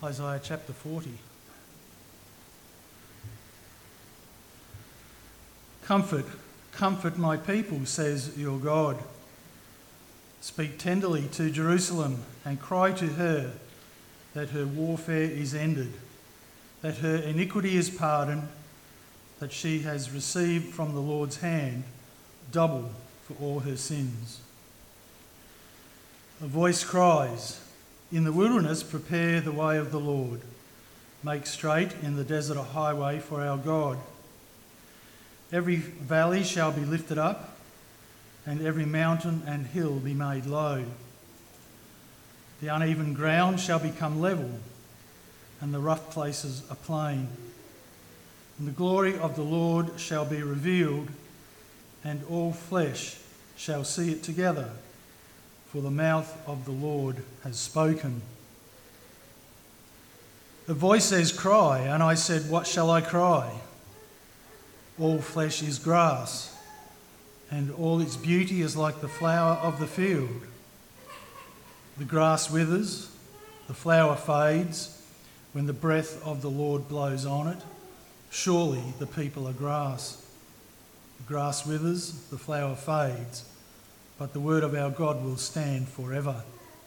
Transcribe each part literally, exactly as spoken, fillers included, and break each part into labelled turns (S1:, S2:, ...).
S1: Isaiah chapter forty. Comfort, comfort my people, says your God. Speak tenderly to Jerusalem and cry to her that her warfare is ended, that her iniquity is pardoned, that she has received from the Lord's hand double for all her sins. A voice cries, "In the wilderness prepare the way of the Lord. Make straight in the desert a highway for our God. Every valley shall be lifted up, and every mountain and hill be made low. The uneven ground shall become level, and the rough places a plain. And the glory of the Lord shall be revealed, and all flesh shall see it together, for the mouth of the Lord has spoken." The voice says, "Cry," and I said, "What shall I cry?" All flesh is grass, and all its beauty is like the flower of the field. The grass withers, the flower fades, when the breath of the Lord blows on it. Surely the people are grass. The grass withers, the flower fades, but the word of our God will stand forever.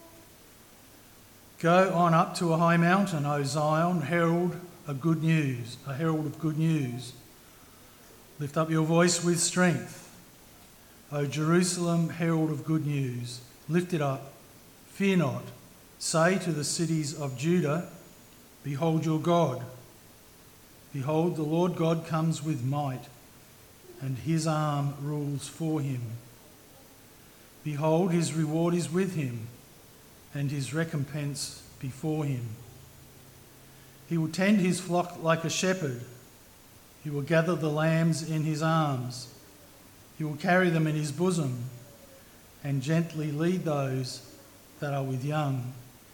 S1: Go on up to a high mountain, O Zion, herald a good news, a herald of good news. Lift up your voice with strength. O Jerusalem, herald of good news, lift it up, fear not. Say to the cities of Judah, behold your God. Behold, the Lord God comes with might, and his arm rules for him. Behold, his reward is with him, and his recompense before him. He will tend his flock like a shepherd. He will gather the lambs in his arms. He will carry them in his bosom, and gently lead those that are with young.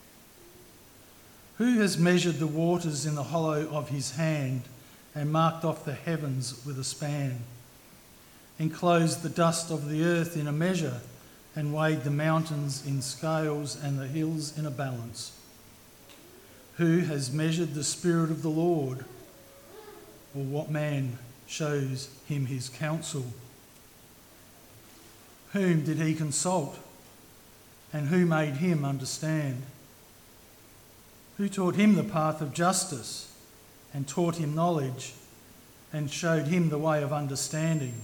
S1: Who has measured the waters in the hollow of his hand, and marked off the heavens with a span, enclosed the dust of the earth in a measure, and weighed the mountains in scales and the hills in a balance? Who has measured the Spirit of the Lord? Or what man shows him his counsel? Whom did he consult? And who made him understand? Who taught him the path of justice, and taught him knowledge, and showed him the way of understanding?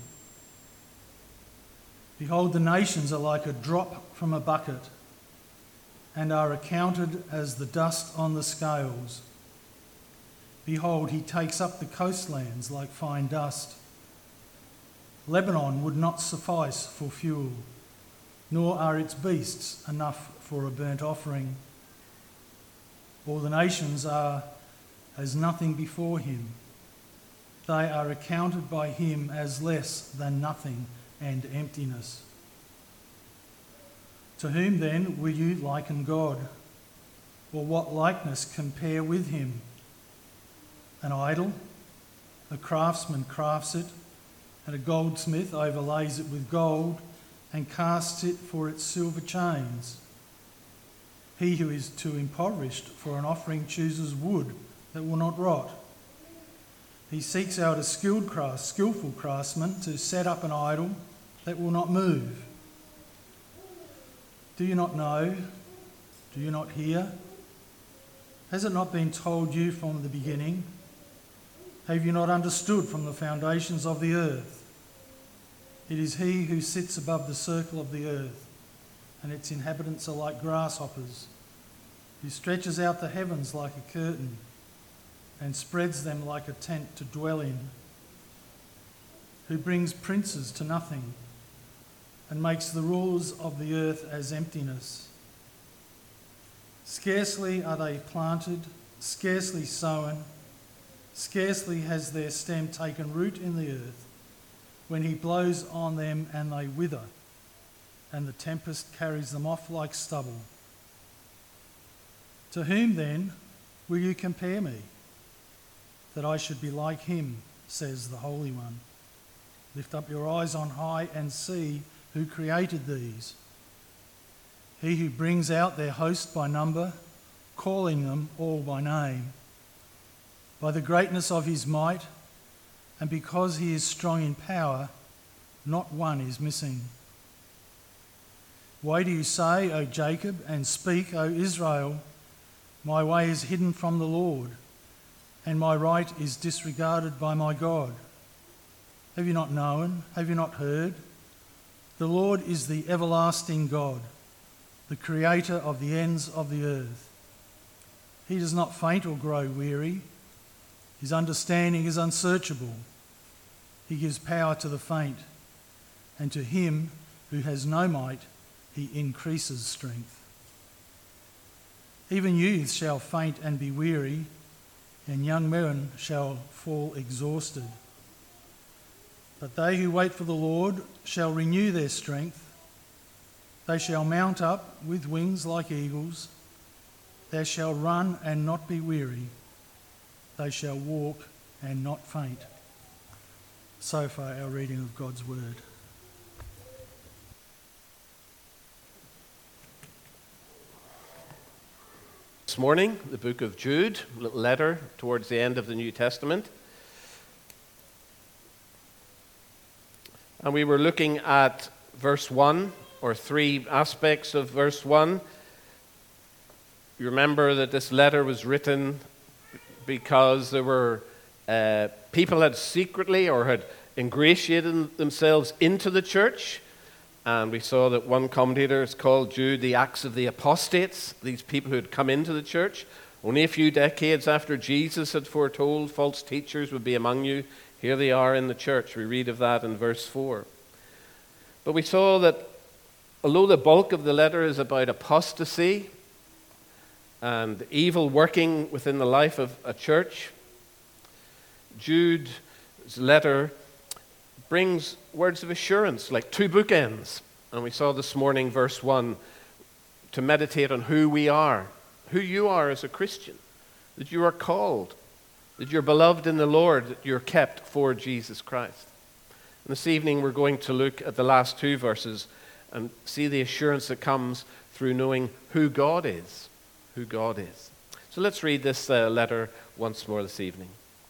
S1: Behold, the nations are like a drop from a bucket, and are accounted as the dust on the scales. Behold, he takes up the coastlands like fine dust. Lebanon would not suffice for fuel, nor are its beasts enough for a burnt offering. All the nations are as nothing before him. They are accounted by him as less than nothing and emptiness. To whom then will you liken God? Or what likeness compare with him? An idol? A craftsman crafts it, and a goldsmith overlays it with gold and casts it for its silver chains. He who is too impoverished for an offering chooses wood that will not rot. He seeks out a skilled craft, skillful craftsman to set up an idol that will not move. Do you not know? Do you not hear? Has it not been told you from the beginning? Have you not understood from the foundations of the earth? It is he who sits above the circle of the earth, and its inhabitants are like grasshoppers, who stretches out the heavens like a curtain, and spreads them like a tent to dwell in, who brings princes to nothing, and makes the rulers of the earth as emptiness. Scarcely are they planted, scarcely sown, scarcely has their stem taken root in the earth, when he blows on them and they wither, and the tempest carries them off like stubble. To whom then will you compare me, that I should be like him, says the Holy One? Lift up your eyes on high and see who created these. He who brings out their host by number, calling them all by name. By the greatness of his might, and because he is strong in power, not one is missing. Why do you say, O Jacob, and speak, O Israel, my way is hidden from the Lord, and my right is disregarded by my God? Have you not known? Have you not heard? The Lord is the everlasting God, the creator of the ends of the earth. He does not faint or grow weary. His understanding is unsearchable. He gives power to the faint, and to him who has no might, he increases strength. Even youths shall faint and be weary, and young men shall fall exhausted. But they who wait for the Lord shall renew their strength. They shall mount up with wings like eagles. They shall run and not be weary. They shall walk and not faint. So far, our reading of God's word.
S2: This morning, the book of Jude, a little letter towards the end of the New Testament. And we were looking at verse one, or three aspects of verse one. You remember that this letter was written because there were uh, people had secretly or had ingratiated themselves into the church. And we saw that one commentator has called Jude the Acts of the Apostates, these people who had come into the church. Only a few decades after Jesus had foretold false teachers would be among you, here they are in the church. We read of that in verse four. But we saw that although the bulk of the letter is about apostasy and evil working within the life of a church, Jude's letter brings words of assurance, like two bookends. And we saw this morning, verse one, to meditate on who we are, who you are as a Christian, that you are called, that you're beloved in the Lord, that you're kept for Jesus Christ. And this evening we're going to look at the last two verses and see the assurance that comes through knowing who God is, who God is. So let's read this uh, letter once more this evening.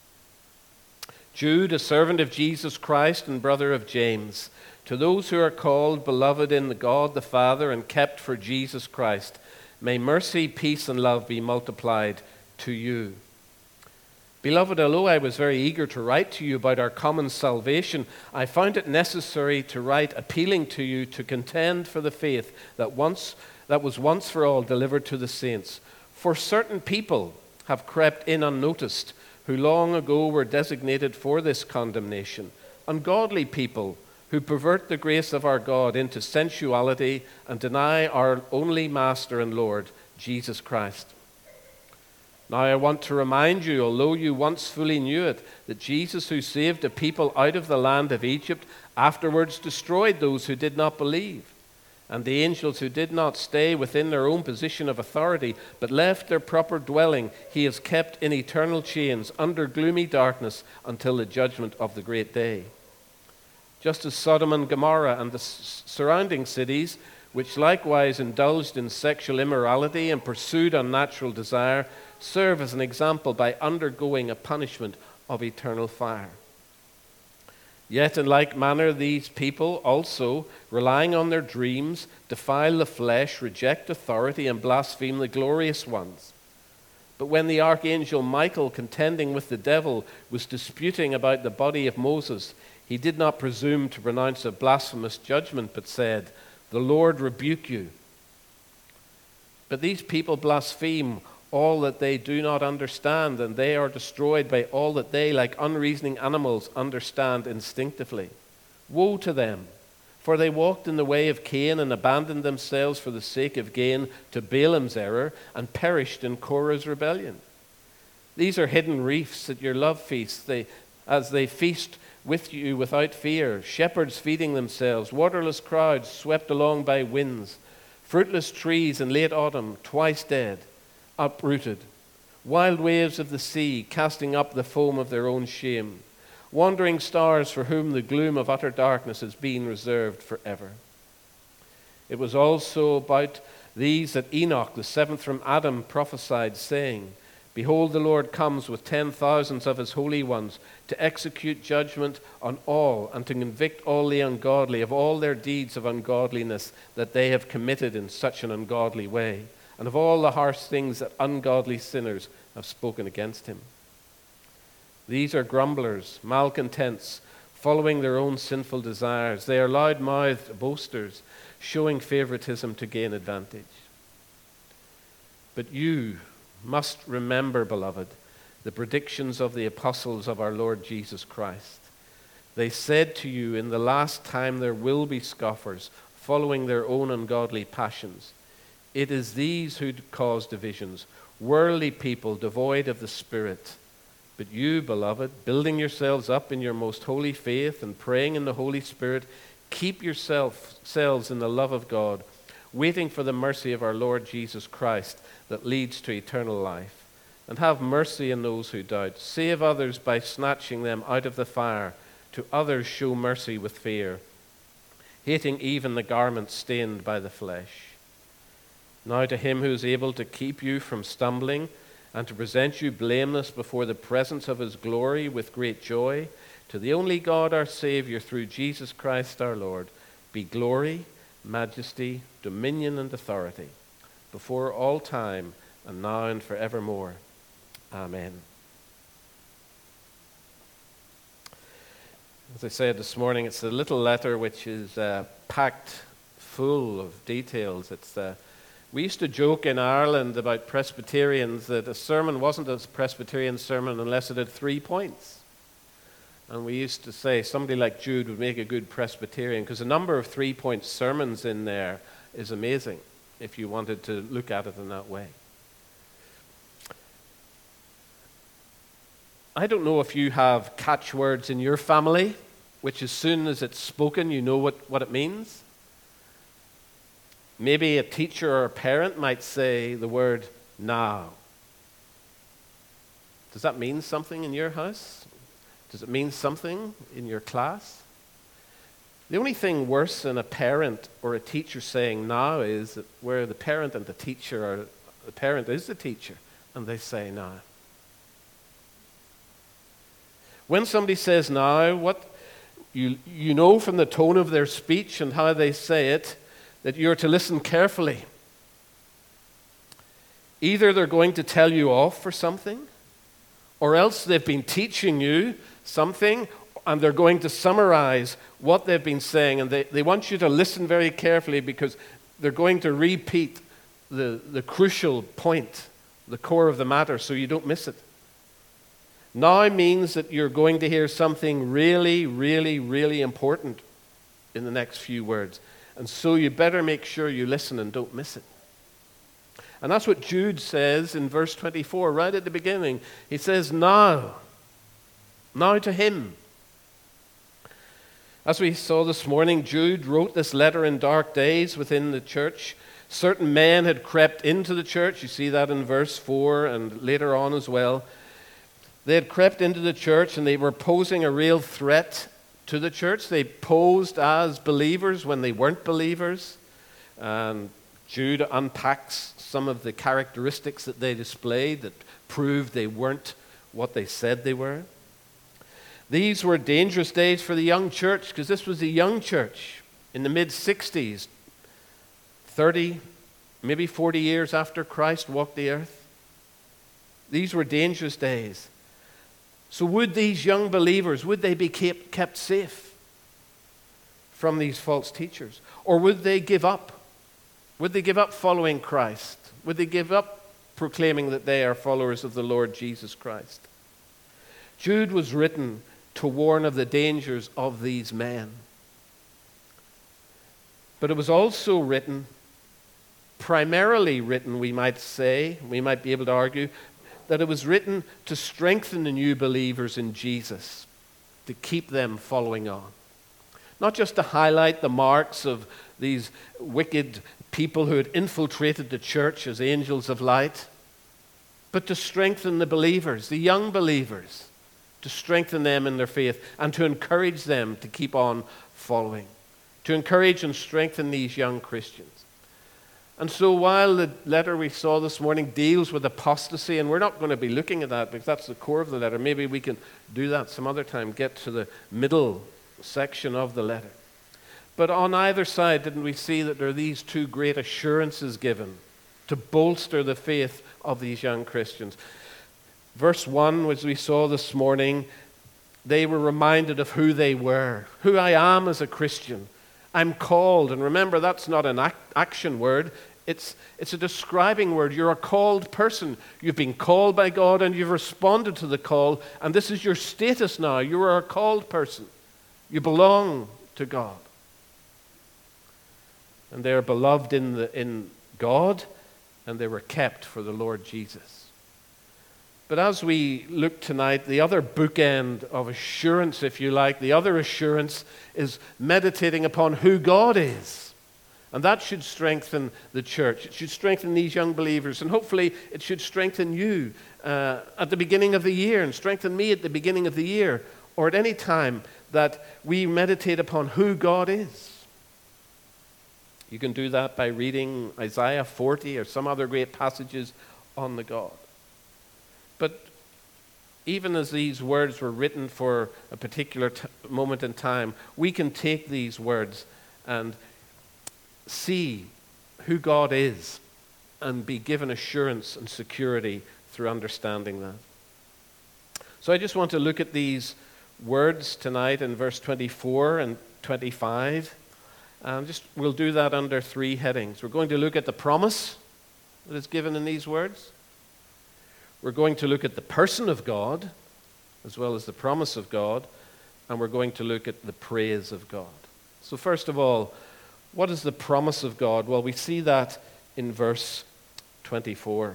S2: Jude, a servant of Jesus Christ and brother of James, to those who are called, beloved in the God the Father, and kept for Jesus Christ, may mercy, peace, and love be multiplied to you. Beloved, although I was very eager to write to you about our common salvation, I found it necessary to write appealing to you to contend for the faith that once that was once for all delivered to the saints. For certain people have crept in unnoticed, who long ago were designated for this condemnation, ungodly people who pervert the grace of our God into sensuality and deny our only Master and Lord, Jesus Christ. Now I want to remind you, although you once fully knew it, that Jesus, who saved a people out of the land of Egypt, afterwards destroyed those who did not believe, and the angels who did not stay within their own position of authority, but left their proper dwelling, he has kept in eternal chains under gloomy darkness until the judgment of the great day. Just as Sodom and Gomorrah and the surrounding cities, which likewise indulged in sexual immorality and pursued unnatural desire, serve as an example by undergoing a punishment of eternal fire. Yet in like manner these people also, relying on their dreams, defile the flesh, reject authority, and blaspheme the glorious ones. But when the archangel Michael, contending with the devil, was disputing about the body of Moses, he did not presume to pronounce a blasphemous judgment, but said, "The Lord rebuke you." But these people blaspheme all that they do not understand, and they are destroyed by all that they, like unreasoning animals, understand instinctively. Woe to them, for they walked in the way of Cain and abandoned themselves for the sake of gain to Balaam's error and perished in Korah's rebellion. These are hidden reefs at your love feasts, they, as they feast with you without fear, shepherds feeding themselves, waterless crowds swept along by winds, fruitless trees in late autumn, twice dead, uprooted, wild waves of the sea casting up the foam of their own shame, wandering stars for whom the gloom of utter darkness has been reserved forever. It was also about These that Enoch, the seventh from Adam, prophesied, saying, Behold, the Lord comes with ten thousands of his holy ones to execute judgment on all and to convict all the ungodly of all their deeds of ungodliness that they have committed in such an ungodly way, and of all the harsh things that ungodly sinners have spoken against him. These are grumblers, malcontents, following their own sinful desires. They are loud-mouthed boasters, showing favoritism to gain advantage. But you must remember, beloved, the predictions of the apostles of our Lord Jesus Christ. They said to you, in the last time there will be scoffers, following their own ungodly passions. It is these who cause divisions, worldly people devoid of the Spirit. But you, beloved, building yourselves up in your most holy faith and praying in the Holy Spirit, keep yourselves in the love of God, waiting for the mercy of our Lord Jesus Christ that leads to eternal life. And have mercy on those who doubt. Save others by snatching them out of the fire. To others show mercy with fear, hating even the garment stained by the flesh. Now to him who is able to keep you from stumbling and to present you blameless before the presence of his glory with great joy, to the only God our Savior through Jesus Christ our Lord, be glory, majesty, dominion, and authority, before all time, and now and forevermore. Amen. As I said this morning, it's a little letter which is uh, packed full of details. It's uh, we used to joke in Ireland about Presbyterians that a sermon wasn't a Presbyterian sermon unless it had three points. And we used to say somebody like Jude would make a good Presbyterian, because the number of three-point sermons in there is amazing if you wanted to look at it in that way. I don't know if you have catchwords in your family, which as soon as it's spoken, you know what, what it means. Maybe a teacher or a parent might say the word now. Does that mean something in your house? Does it mean something in your class? The only thing worse than a parent or a teacher saying now is that where the parent and the teacher are, the parent is the teacher, and they say now. When somebody says now, what you, you know from the tone of their speech and how they say it, that you're to listen carefully. Either they're going to tell you off for something, or else they've been teaching you something, and they're going to summarize what they've been saying, and they, they want you to listen very carefully because they're going to repeat the, the crucial point, the core of the matter, so you don't miss it. Now means that you're going to hear something really, really, really important in the next few words. And so you better make sure you listen and don't miss it. And that's what Jude says in verse twenty-four, right at the beginning. He says, now. Now to him. As we saw this morning, Jude wrote this letter in dark days within the church. Certain men had crept into the church. You see that in verse four and later on as well. They had crept into the church and they were posing a real threat to the church. They posed as believers when they weren't believers. And Jude unpacks some of the characteristics that they displayed that proved they weren't what they said they were. These were dangerous days for the young church, because this was a young church in the mid-sixties, thirty, maybe forty years after Christ walked the earth. These were dangerous days. So would these young believers, would they be kept, kept safe from these false teachers? Or would they give up? Would they give up following Christ? Would they give up proclaiming that they are followers of the Lord Jesus Christ? Jude was written to warn of the dangers of these men. But it was also written, primarily written, we might say, we might be able to argue, that it was written to strengthen the new believers in Jesus, to keep them following on. Not just to highlight the marks of these wicked people who had infiltrated the church as angels of light, but to strengthen the believers, the young believers, to strengthen them in their faith and to encourage them to keep on following, to encourage and strengthen these young Christians. And so while the letter we saw this morning deals with apostasy, and we're not going to be looking at that because that's the core of the letter, maybe we can do that some other time, get to the middle section of the letter. But on either side, didn't we see that there are these two great assurances given to bolster the faith of these young Christians? Verse one, as we saw this morning, they were reminded of who they were, who I am as a Christian. I'm called, and remember, that's not an ac- action word. It's, it's a describing word. You're a called person. You've been called by God and you've responded to the call, and this is your status now. You are a called person. You belong to God. And they are beloved in, the, in God, and they were kept for the Lord Jesus. But as we look tonight, the other bookend of assurance, if you like, the other assurance is meditating upon who God is. And that should strengthen the church. It should strengthen these young believers. And hopefully it should strengthen you uh, at the beginning of the year and strengthen me at the beginning of the year or at any time that we meditate upon who God is. You can do that by reading Isaiah forty or some other great passages on the God. But even as these words were written for a particular t- moment in time, we can take these words and see who God is and be given assurance and security through understanding that. So I just want to look at these words tonight in verse twenty-four and twenty-five. And just we'll do that under three headings. We're going to look at the promise that is given in these words. We're going to look at the person of God as well as the promise of God. And we're going to look at the praise of God. So first of all, what is the promise of God? Well, we see that in verse twenty-four.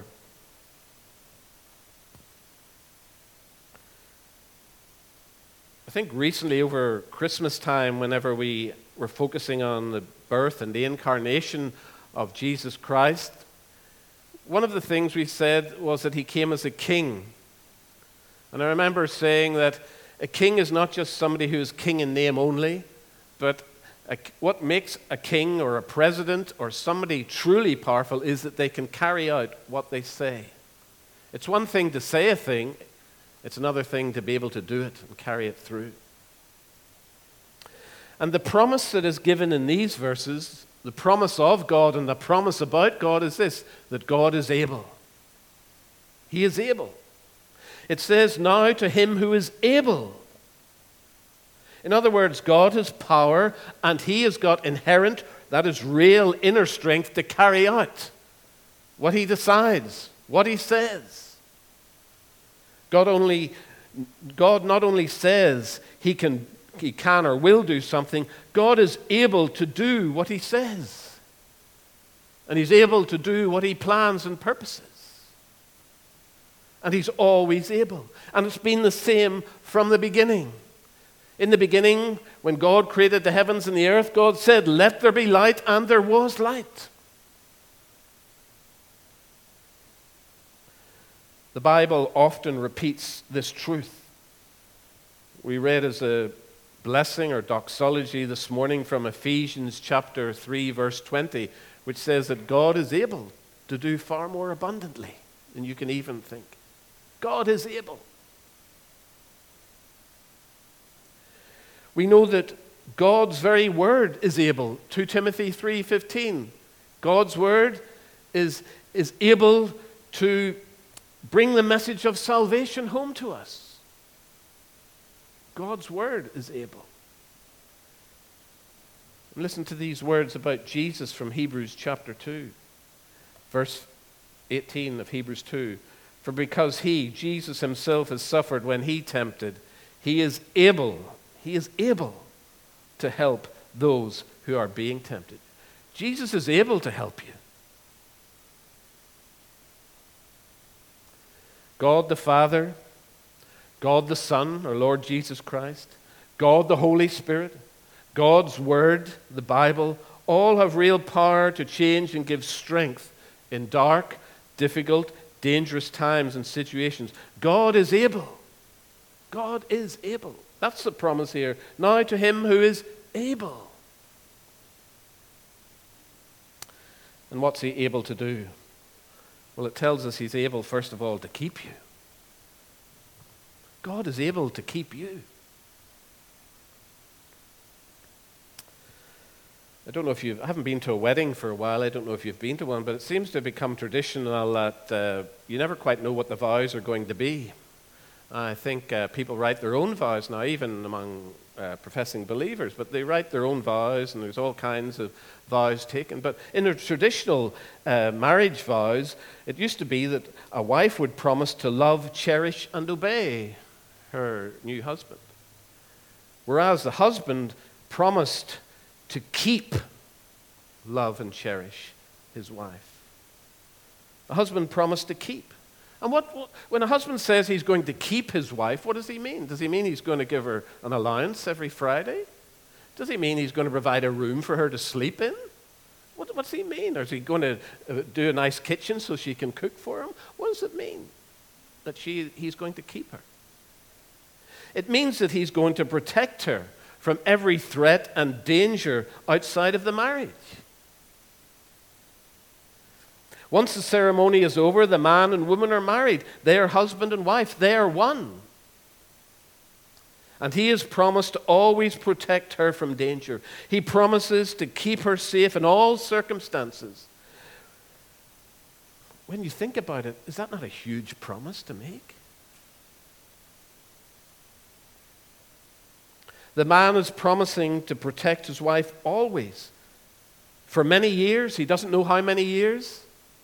S2: I think recently over Christmas time, whenever we were focusing on the birth and the incarnation of Jesus Christ, one of the things we said was that he came as a king. And I remember saying that a king is not just somebody who is king in name only, but a, what makes a king or a president or somebody truly powerful is that they can carry out what they say. It's one thing to say a thing, it's another thing to be able to do it and carry it through. And the promise that is given in these verses, the promise of God and the promise about God is this, that God is able. He is able. It says, now to him who is able. In other words, God has power and he has got inherent, that is real inner strength to carry out what he decides, what he says. God only, God not only says he can, he can or will do something, God is able to do what he says. And he's able to do what he plans and purposes. And he's always able. And it's been the same from the beginning. In the beginning, when God created the heavens and the earth, God said, let there be light, and there was light. The Bible often repeats this truth. We read as a blessing or doxology this morning from Ephesians chapter three, verse twenty, which says that God is able to do far more abundantly than you can even think. God is able. We know that God's very word is able. Second Timothy three fifteen. God's word is, is able to bring the message of salvation home to us. God's word is able. And listen to these words about Jesus from Hebrews chapter two. Verse eighteen of Hebrews two. For because he, Jesus himself, has suffered when he tempted, he is able He is able to help those who are being tempted. Jesus is able to help you. God the Father, God the Son, our Lord Jesus Christ, God the Holy Spirit, God's Word, the Bible, all have real power to change and give strength in dark, difficult, dangerous times and situations. God is able. God is able. That's the promise here. Now to him who is able. And what's he able to do? Well, it tells us he's able, first of all, to keep you. God is able to keep you. I don't know if you've, I haven't been to a wedding for a while. I don't know if you've been to one, but it seems to have become traditional that uh, you never quite know what the vows are going to be. I think uh, people write their own vows now, even among uh, professing believers, but they write their own vows, and there's all kinds of vows taken. But in the traditional uh, marriage vows, it used to be that a wife would promise to love, cherish, and obey her new husband, whereas the husband promised to keep, love, and cherish his wife. The husband promised to keep. And what, what, when a husband says he's going to keep his wife, what does he mean? Does he mean he's going to give her an allowance every Friday? Does he mean he's going to provide a room for her to sleep in? What, what's he mean? Or is he going to uh, do a nice kitchen so she can cook for him? What does it mean that she, he's going to keep her? It means that he's going to protect her from every threat and danger outside of the marriage. Once the ceremony is over, the man and woman are married. They are husband and wife. They are one. And he has promised to always protect her from danger. He promises to keep her safe in all circumstances. When you think about it, is that not a huge promise to make? The man is promising to protect his wife always. For many years. He doesn't know how many years.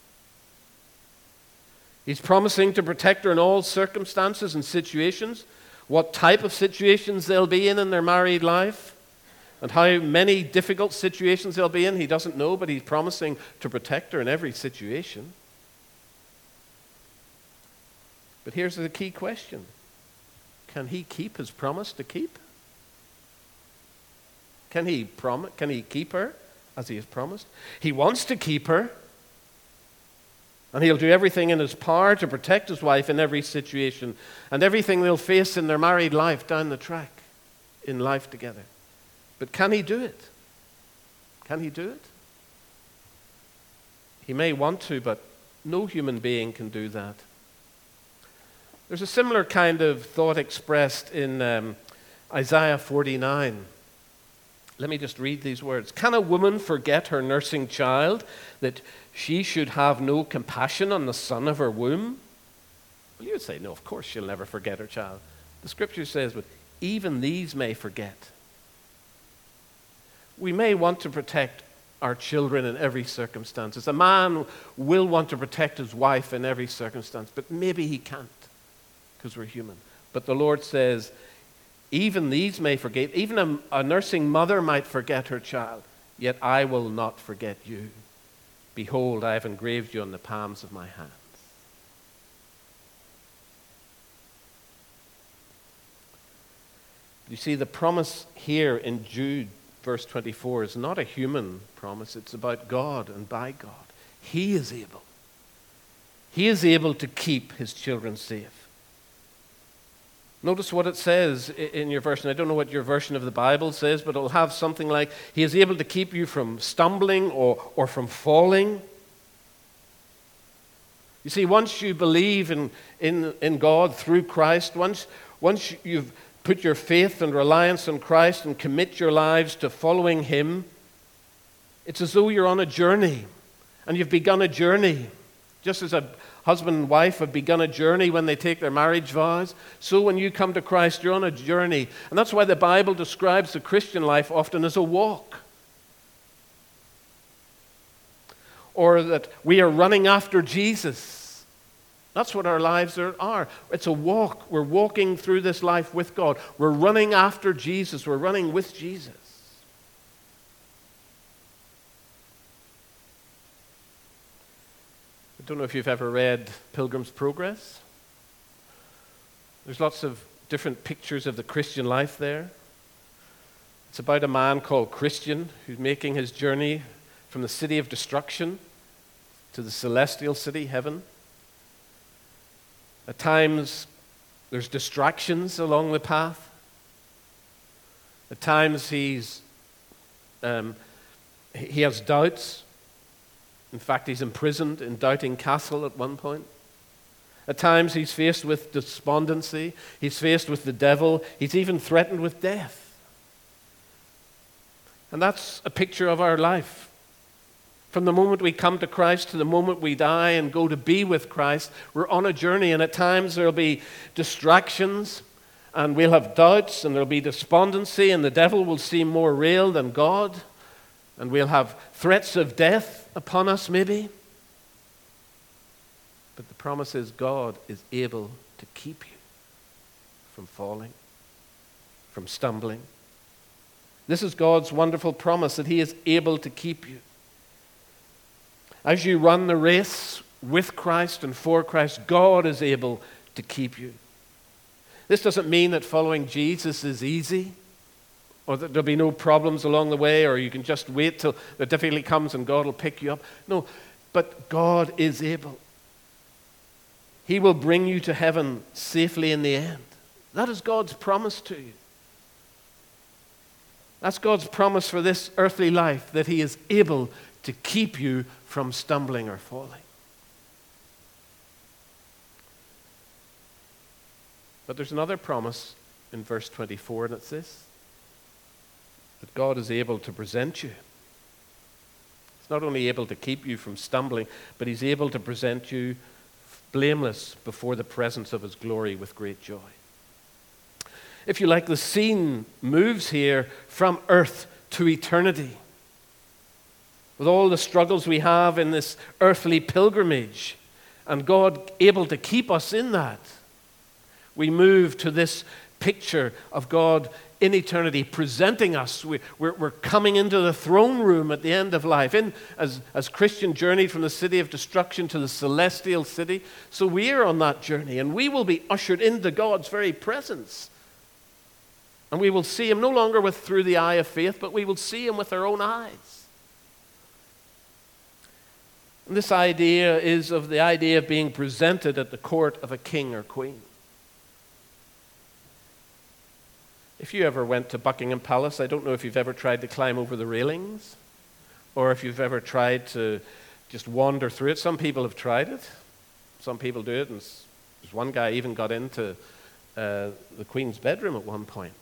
S2: He's promising to protect her in all circumstances and situations. What type of situations they'll be in in their married life, and how many difficult situations they'll be in, he doesn't know, but he's promising to protect her in every situation. But here's the key question. Can he keep his promise to keep? Can he prom- Can he keep her as he has promised? He wants to keep her. And he'll do everything in his power to protect his wife in every situation and everything they'll face in their married life down the track, in life together. But can he do it? Can he do it? He may want to, but no human being can do that. There's a similar kind of thought expressed in um, Isaiah forty-nine. Let me just read these words. Can a woman forget her nursing child, that she should have no compassion on the son of her womb? Well, you would say, no, of course she'll never forget her child. The scripture says, but even these may forget. We may want to protect our children in every circumstance. A man will want to protect his wife in every circumstance, but maybe he can't because we're human. But the Lord says, even these may forget. Even a, a nursing mother might forget her child, yet I will not forget you. Behold, I have engraved you on the palms of my hands. You see, the promise here in Jude, verse twenty-four, is not a human promise. It's about God and by God. He is able. He is able to keep his children safe. Notice what it says in your version. I don't know what your version of the Bible says, but it'll have something like, he is able to keep you from stumbling or, or from falling. You see, once you believe in, in, in God through Christ, once, once you've put your faith and reliance on Christ and commit your lives to following him, it's as though you're on a journey, and you've begun a journey. Just as a husband and wife have begun a journey when they take their marriage vows, so when you come to Christ, you're on a journey. And that's why the Bible describes the Christian life often as a walk. Or that we are running after Jesus. That's what our lives are, are. It's a walk. We're walking through this life with God. We're running after Jesus. We're running with Jesus. I don't know if you've ever read Pilgrim's Progress. There's lots of different pictures of the Christian life there. It's about a man called Christian who's making his journey from the city of destruction to the celestial city, heaven. At times, there's distractions along the path. At times, he's um, he has doubts. In fact, he's imprisoned in Doubting Castle at one point. At times, he's faced with despondency. He's faced with the devil. He's even threatened with death. And that's a picture of our life. From the moment we come to Christ to the moment we die and go to be with Christ, we're on a journey, and at times there'll be distractions, and we'll have doubts, and there'll be despondency, and the devil will seem more real than God, and we'll have threats of death upon us maybe. But the promise is God is able to keep you from falling, from stumbling. This is God's wonderful promise, that He is able to keep you. As you run the race with Christ and for Christ, God is able to keep you. This doesn't mean that following Jesus is easy, or that there'll be no problems along the way, or you can just wait till the difficulty comes and God will pick you up. No, but God is able. He will bring you to heaven safely in the end. That is God's promise to you. That's God's promise for this earthly life, that He is able to keep you from stumbling or falling. But there's another promise in verse twenty-four, and it's this: that God is able to present you. He's not only able to keep you from stumbling, but He's able to present you blameless before the presence of His glory with great joy. If you like, the scene moves here from earth to eternity. With all the struggles we have in this earthly pilgrimage, and God able to keep us in that, we move to this picture of God in eternity presenting us. We, we're, we're coming into the throne room at the end of life. In, as, as Christian journeyed from the city of destruction to the celestial city, so we are on that journey, and we will be ushered into God's very presence. And we will see Him no longer with through the eye of faith, but we will see Him with our own eyes. And this idea is of the idea of being presented at the court of a king or queen. If you ever went to Buckingham Palace, I don't know if you've ever tried to climb over the railings, or if you've ever tried to just wander through it. Some people have tried it. Some people do it, and there's one guy even got into uh, the Queen's bedroom at one point.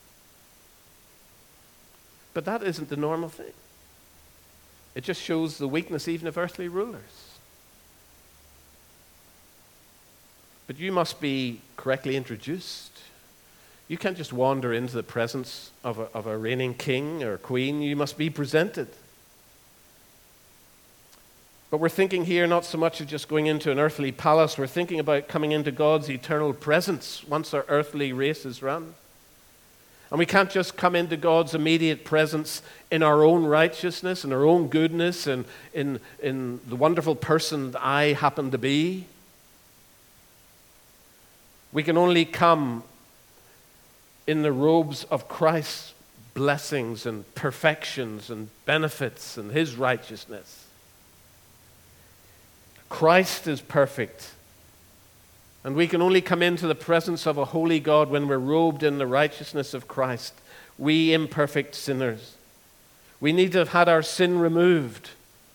S2: But that isn't the normal thing. It just shows the weakness even of earthly rulers. But you must be correctly introduced. You can't just wander into the presence of a, of a reigning king or queen. You must be presented. But we're thinking here not so much of just going into an earthly palace. We're thinking about coming into God's eternal presence once our earthly race is run. And we can't just come into God's immediate presence in our own righteousness and our own goodness and in, in the wonderful person that I happen to be. We can only come in the robes of Christ's blessings and perfections and benefits and His righteousness. Christ is perfect. And we can only come into the presence of a holy God when we're robed in the righteousness of Christ. We imperfect sinners. We need to have had our sin removed.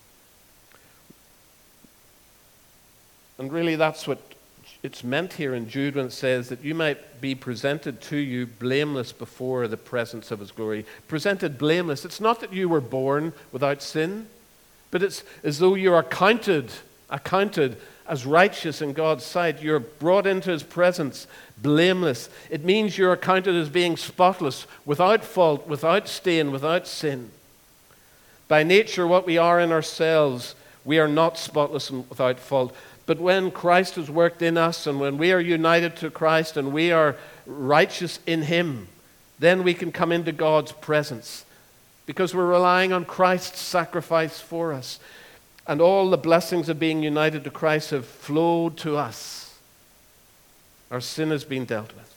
S2: And really that's what it's meant here in Jude when it says that you might be presented to you blameless before the presence of His glory. Presented blameless. It's not that you were born without sin, but it's as though you are counted, accounted as righteous in God's sight. You're brought into His presence blameless. It means you're accounted as being spotless, without fault, without stain, without sin. By nature, what we are in ourselves, we are not spotless and without fault. But when Christ has worked in us, and when we are united to Christ and we are righteous in Him, then we can come into God's presence because we're relying on Christ's sacrifice for us. And all the blessings of being united to Christ have flowed to us. Our sin has been dealt with.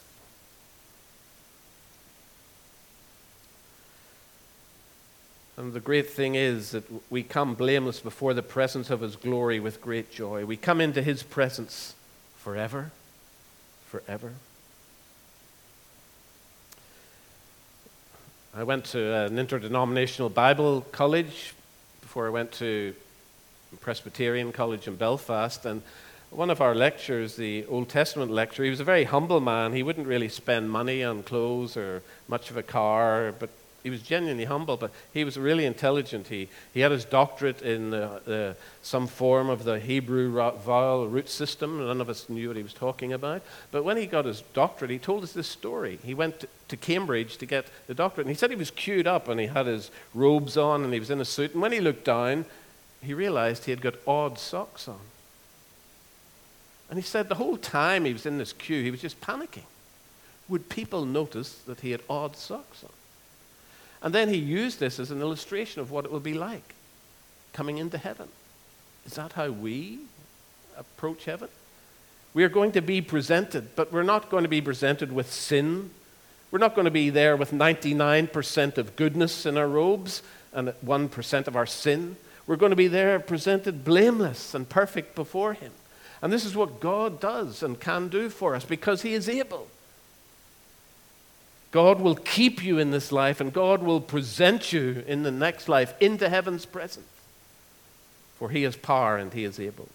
S2: And the great thing is that we come blameless before the presence of His glory with great joy. We come into His presence forever, forever. I went to an interdenominational Bible college before I went to Presbyterian College in Belfast, and one of our lecturers, the Old Testament lecturer, he was a very humble man. He wouldn't really spend money on clothes or much of a car, but he was genuinely humble, but he was really intelligent. He, he had his doctorate in uh, uh, some form of the Hebrew ro- vowel root system. None of us knew what he was talking about. But when he got his doctorate, he told us this story. He went to, to Cambridge to get the doctorate, and he said he was queued up, and he had his robes on, and he was in a suit. And when he looked down, he realized he had got odd socks on. And he said the whole time he was in this queue, he was just panicking. Would people notice that he had odd socks on? And then he used this as an illustration of what it will be like coming into heaven. Is that how we approach heaven? We are going to be presented, but we're not going to be presented with sin. We're not going to be there with ninety-nine percent of goodness in our robes and one percent of our sin. We're going to be there presented blameless and perfect before him. And this is what God does and can do for us because he is able. God will keep you in this life, and God will present you in the next life into heaven's presence. For he has power and he is able.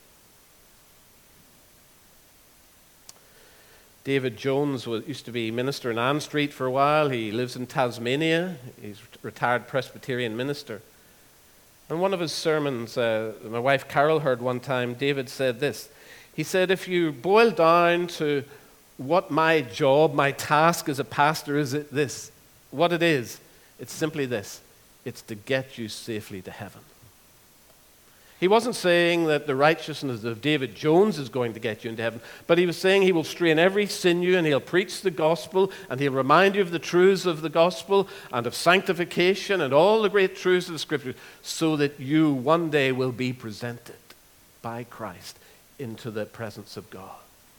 S2: David Jones was, used to be minister in Ann Street for a while. He lives in Tasmania. He's a retired Presbyterian minister. In one of his sermons, uh, my wife Carol heard one time, David said this. He said, if you boil down to what my job, my task as a pastor is, it this, what it is, it's simply this. It's to get you safely to heaven. He wasn't saying that the righteousness of David Jones is going to get you into heaven, but he was saying he will strain every sinew and he'll preach the gospel and he'll remind you of the truths of the gospel and of sanctification and all the great truths of the scriptures so that you one day will be presented by Christ into the presence of God.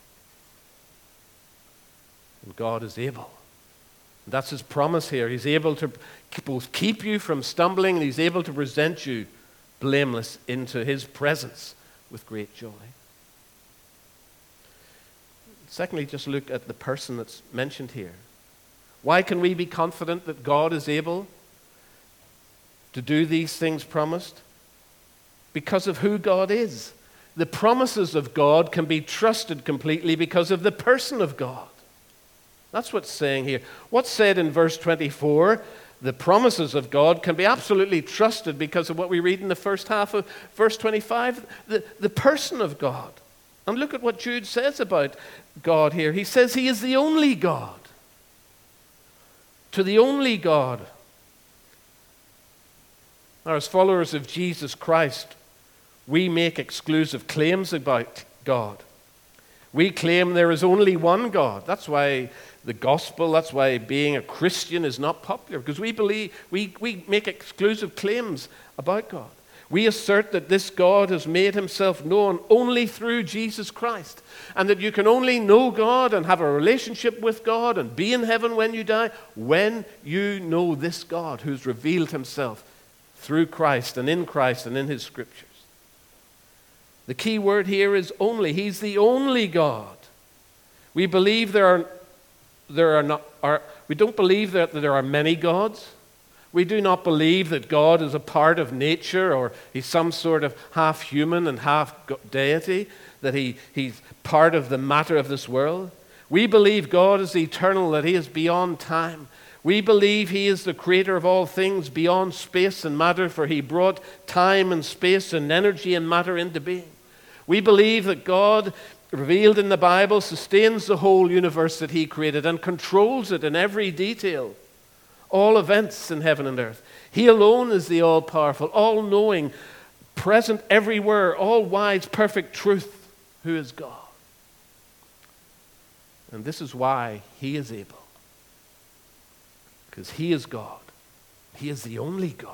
S2: And God is able. That's his promise here. He's able to both keep you from stumbling and he's able to present you blameless into his presence with great joy. Secondly, just look at the person that's mentioned here. Why can we be confident that God is able to do these things promised? Because of who God is. The promises of God can be trusted completely because of the person of God. That's what's saying here. What's said in verse twenty-four, the promises of God can be absolutely trusted because of what we read in the first half of verse twenty-five, the, the person of God. And look at what Jude says about God here. He says he is the only God. To the only God. Now, as followers of Jesus Christ, we make exclusive claims about God. We claim there is only one God. That's why the gospel, that's why being a Christian is not popular, because we believe, we, we make exclusive claims about God. We assert that this God has made himself known only through Jesus Christ, and that you can only know God and have a relationship with God and be in heaven when you die when you know this God who's revealed himself through Christ and in Christ and in his scriptures. The key word here is only. He's the only God. We believe there are there are not are we don't believe that there are many gods. We do not believe that God is a part of nature or he's some sort of half human and half deity, that he, he's part of the matter of this world. We believe God is eternal, that he is beyond time. We believe he is the creator of all things beyond space and matter, for he brought time and space and energy and matter into being. We believe that God, revealed in the Bible, sustains the whole universe that he created and controls it in every detail, all events in heaven and earth. He alone is the all-powerful, all-knowing, present everywhere, all-wise, perfect truth, who is God. And this is why he is able. Because he is God. He is the only God.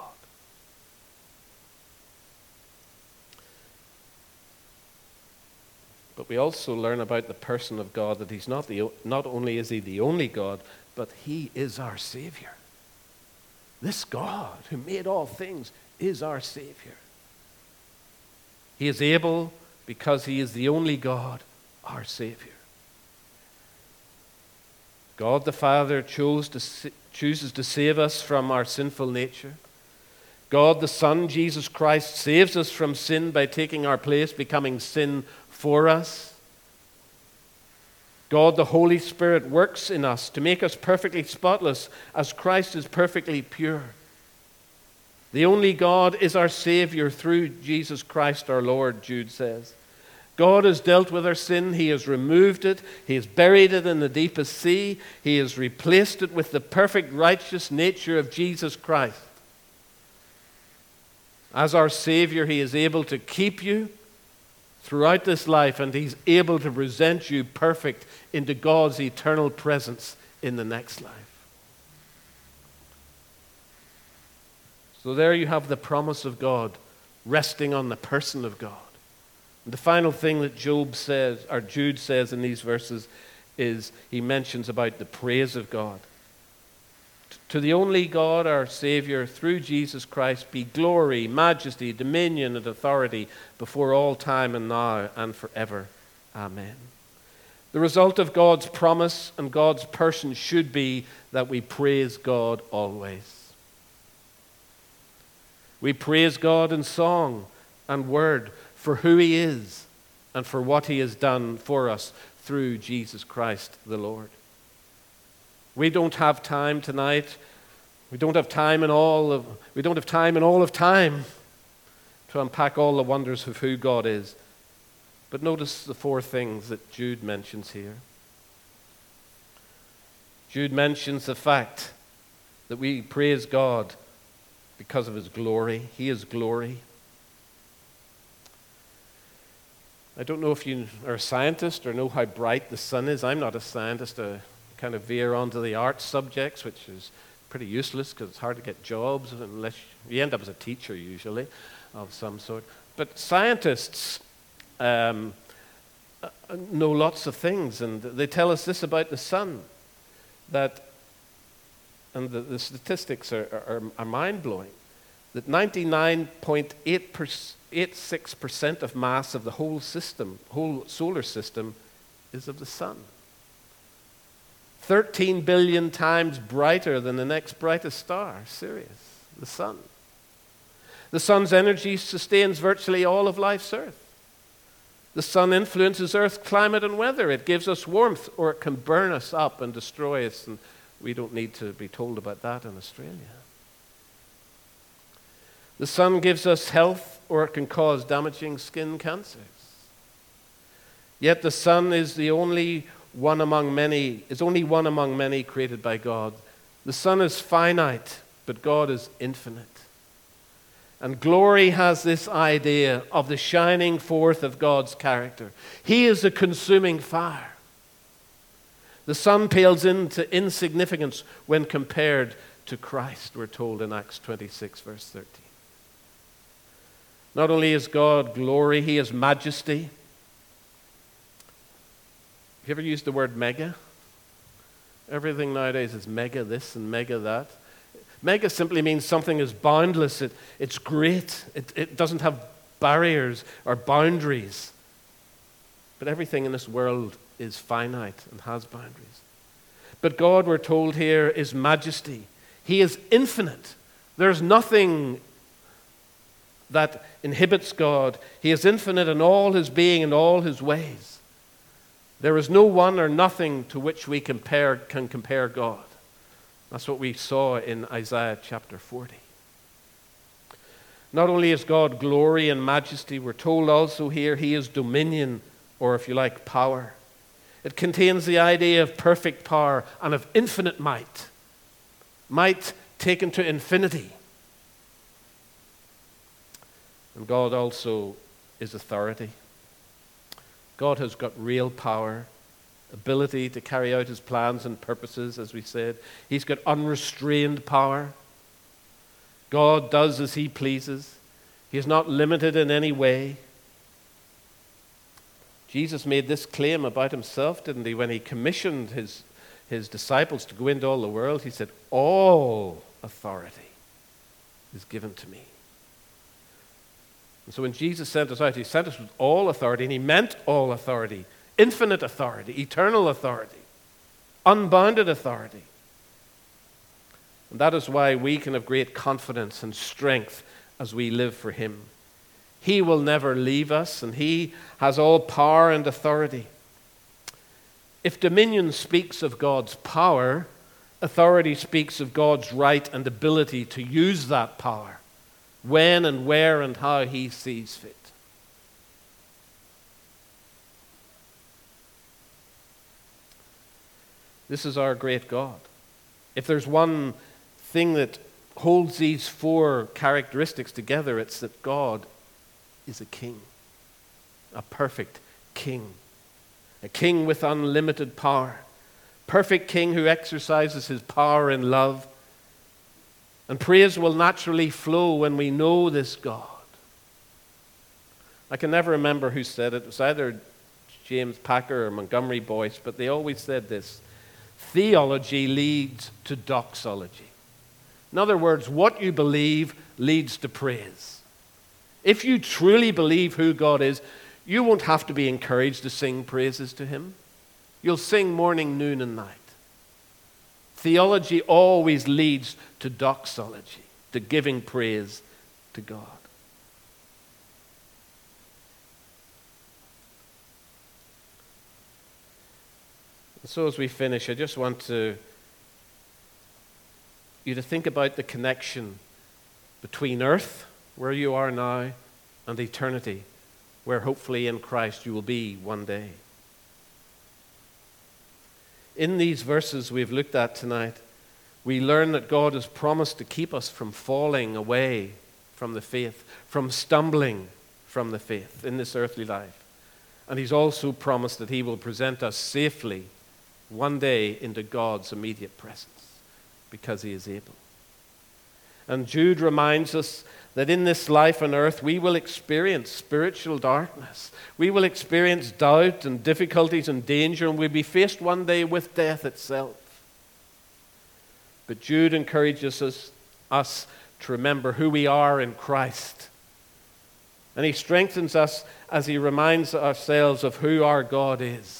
S2: But we also learn about the person of God that he's not the not only is he the only God, but he is our Savior. This God who made all things is our Savior. He is able because he is the only God, our Savior. God the Father chose to, chooses to save us from our sinful nature. God the Son, Jesus Christ, saves us from sin by taking our place, becoming sin for us. God the Holy Spirit works in us to make us perfectly spotless as Christ is perfectly pure. The only God is our Savior through Jesus Christ our Lord, Jude says. God has dealt with our sin. He has removed it. He has buried it in the deepest sea. He has replaced it with the perfect righteous nature of Jesus Christ. As our Savior, He is able to keep you throughout this life, and He's able to present you perfect into God's eternal presence in the next life. So there you have the promise of God resting on the person of God. And the final thing that Job says, or Jude says in these verses, is he mentions about the praise of God. To the only God, our Savior, through Jesus Christ, be glory, majesty, dominion, and authority before all time and now and forever. Amen. The result of God's promise and God's person should be that we praise God always. We praise God in song and word for who He is and for what He has done for us through Jesus Christ the Lord. We don't have time tonight. We don't have time in all of we don't have time in all of time to unpack all the wonders of who God is. But notice the four things that Jude mentions here. Jude mentions the fact that we praise God because of His glory. He is glory. I don't know if you are a scientist or know how bright the sun is. I'm not a scientist. I kind of veer onto the art subjects, which is pretty useless because it's hard to get jobs unless you, you end up as a teacher usually of some sort. But scientists um, know lots of things, and they tell us this about the sun, that, and the, the statistics are, are, are mind-blowing, that ninety-nine point eight six percent of mass of the whole system, whole solar system, is of the sun. thirteen billion times brighter than the next brightest star, Sirius, the sun. The sun's energy sustains virtually all of life's earth. The sun influences Earth's climate and weather. It gives us warmth, or it can burn us up and destroy us, and we don't need to be told about that in Australia. The sun gives us health, or it can cause damaging skin cancers. Yet the sun is the only one among many, is only one among many created by God. The sun is finite, but God is infinite. And glory has this idea of the shining forth of God's character. He is a consuming fire. The sun pales into insignificance when compared to Christ, we're told in Acts twenty-six, verse thirteen. Not only is God glory, He is majesty. Have you ever used the word mega? Everything nowadays is mega this and mega that. Mega simply means something is boundless. It, it's great. It, it doesn't have barriers or boundaries. But everything in this world is finite and has boundaries. But God, we're told here, is majesty. He is infinite. There's nothing that inhibits God. He is infinite in all His being and all His ways. There is no one or nothing to which we compare, can compare God. That's what we saw in Isaiah chapter forty. Not only is God glory and majesty, we're told also here He is dominion, or if you like, power. It contains the idea of perfect power and of infinite might. Might taken to infinity. And God also is authority. God has got real power, ability to carry out His plans and purposes, as we said. He's got unrestrained power. God does as He pleases. He is not limited in any way. Jesus made this claim about Himself, didn't He? When He commissioned His, his disciples to go into all the world, He said, all authority is given to me. And so when Jesus sent us out, He sent us with all authority, and He meant all authority, infinite authority, eternal authority, unbounded authority. And that is why we can have great confidence and strength as we live for him. He will never leave us, and he has all power and authority. If dominion speaks of God's power, authority speaks of God's right and ability to use that power when and where and how he sees fit. This is our great God. If there's one thing that holds these four characteristics together, it's that God is a king, a perfect king, a king with unlimited power, perfect king who exercises his power in love. And praise will naturally flow when we know this God. I can never remember who said it. It was either James Packer or Montgomery Boyce, but they always said this: theology leads to doxology. In other words, what you believe leads to praise. If you truly believe who God is, you won't have to be encouraged to sing praises to him. You'll sing morning, noon, and night. Theology always leads to doxology, to giving praise to God. And so as we finish, I just want to you to think about the connection between earth, where you are now, and eternity, where hopefully in Christ you will be one day. In these verses we've looked at tonight, we learn that God has promised to keep us from falling away from the faith, from stumbling from the faith in this earthly life. And he's also promised that he will present us safely one day into God's immediate presence, because he is able. And Jude reminds us that in this life on earth we will experience spiritual darkness. We will experience doubt and difficulties and danger, and we'll be faced one day with death itself. But Jude encourages us, us to remember who we are in Christ. And he strengthens us as he reminds ourselves of who our God is.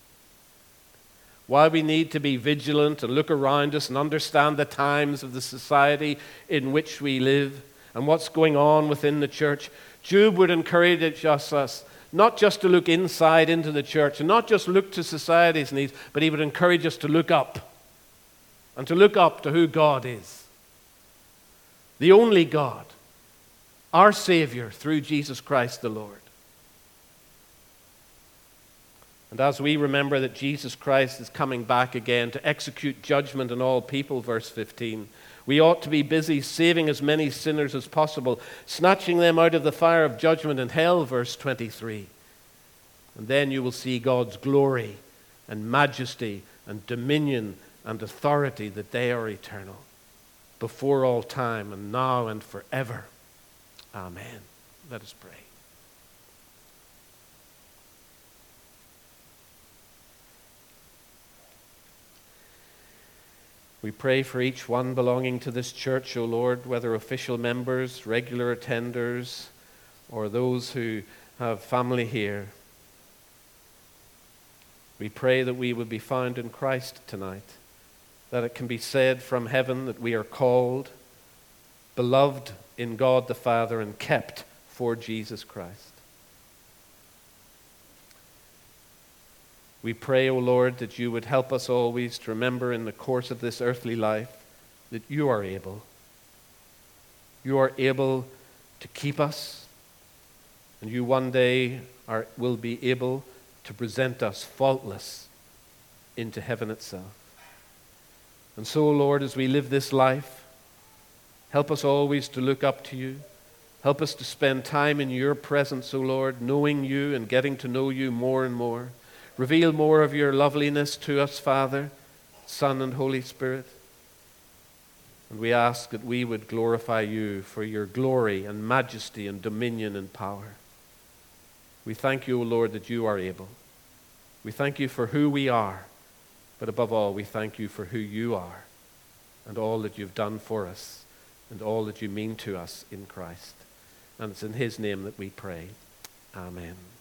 S2: Why we need to be vigilant and look around us and understand the times of the society in which we live and what's going on within the church. Jude would encourage us not just to look inside into the church and not just look to society's needs, but he would encourage us to look up and to look up to who God is. The only God, our Savior through Jesus Christ the Lord. And as we remember that Jesus Christ is coming back again to execute judgment on all people, verse fifteen, we ought to be busy saving as many sinners as possible, snatching them out of the fire of judgment in hell, verse twenty-three. And then you will see God's glory and majesty and dominion and authority, that they are eternal, before all time and now and forever. Amen. Let us pray. We pray for each one belonging to this church, O Lord, whether official members, regular attenders, or those who have family here. We pray that we would be found in Christ tonight, that it can be said from heaven that we are called, beloved in God the Father, and kept for Jesus Christ. We pray, O Lord, that you would help us always to remember in the course of this earthly life that you are able. You are able to keep us, and you one day are, will be able to present us faultless into heaven itself. And so, O Lord, as we live this life, help us always to look up to you. Help us to spend time in your presence, O Lord, knowing you and getting to know you more and more. Reveal more of your loveliness to us, Father, Son, and Holy Spirit. And we ask that we would glorify you for your glory and majesty and dominion and power. We thank you, O Lord, that you are able. We thank you for who we are, but above all, we thank you for who you are and all that you've done for us and all that you mean to us in Christ. And it's in his name that we pray. Amen.